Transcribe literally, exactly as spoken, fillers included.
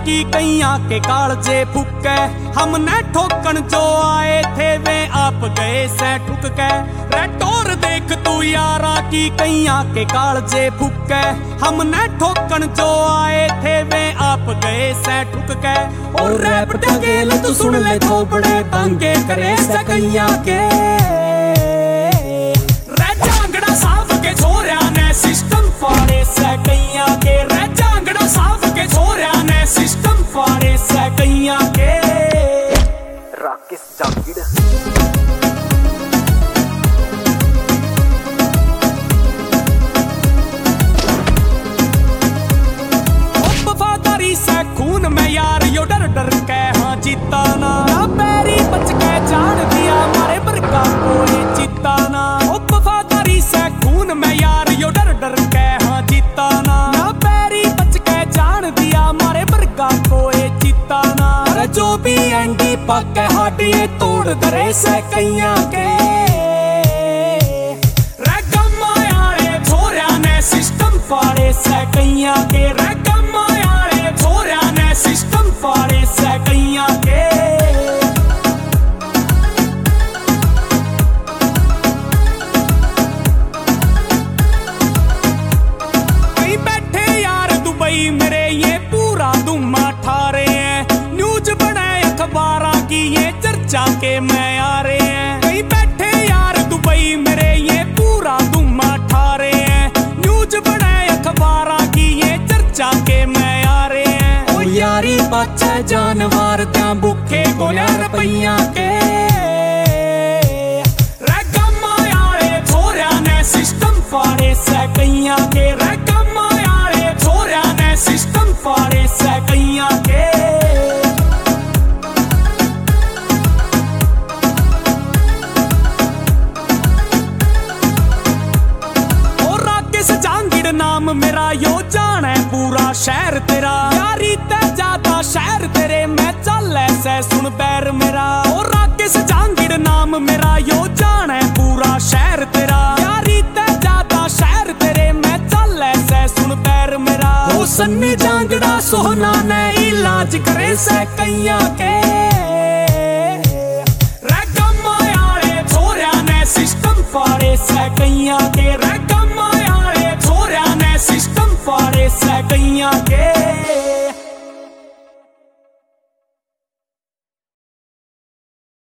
की कैया के कालजे फुके। हमने ठोकन जो आए थे वे आप गए से ठुक के। रेटोर देख तू यारा की कैया के कालजे फुके। हमने ठोकन जो आए थे वे आप गए से ठुक के। और रैप ढकेल तू सुन ले तो बड़े पंगे करे से कैया के। रे जांगड़ा साफ के छोरिया ने सिस्टम फाड़े से कैया के। रे जांगड़ा साफ के छोरिया ने सिस्टम फाड़े से कैया के। राकेश जांगड़ खून में यार यो डर डर के हाँ जीता ना। पैरी बच के जान दिया मारे बरका कोई जीता ना। वफादारी से खून में यार यो डर डर के हाँ जीता ना। पैरी बच के जान दिया मारे बरका कोई जीता ना। अरे जो भी एंडी पक्के हाटिए तोड़ दरे से कैया के। रे गम्मा यारे छोरिया ने सिस्टम फाड़े से कैया के। रे सिस्टम फाड़े से कैया के। कहीं बैठे यार दुबई मेरे ये पूरा दुम्मा ठारे हैं। न्यूज बने अखबारा की ये चर्चा के मैं आ रहे हैं। कहीं बैठे यार दुबई मेरे ये पूरा दुम्मा ठारे हैं। न्यूज बने अखबारा की ये चर्चा के मैं आ रहे हैं। यारी बच्चे जानवर त्या भूखे गोया रुपया के। रे गम्मा यारे छोरिया ने सिस्टम फाड़े से कैया के। रे गम्मा यारे छोरिया ने सिस्टम फाड़े से कैया के। और राकेश जांगड़ नाम मेरा यो जाने पूरा शहर तेरा। यारी ते ज्यादा शहर तेरे मैं चल ऐसे सुन पैर मेरा। और राकेश जांगड़ नाम मेरा यो जाने पूरा शहर तेरा। यारी ते ज्यादा शहर तेरे मैं चल ऐसे सुन पैर मेरा। ओ सन्नी जांगड़ा सोहना ने इलाज करे से कैया के। रे गम्मा यारे छोरिया ने सिस्टम फाड़े से कैया के। रे गम्मा यारे छोरिया ने सिस्टम फाड़े से कैया के।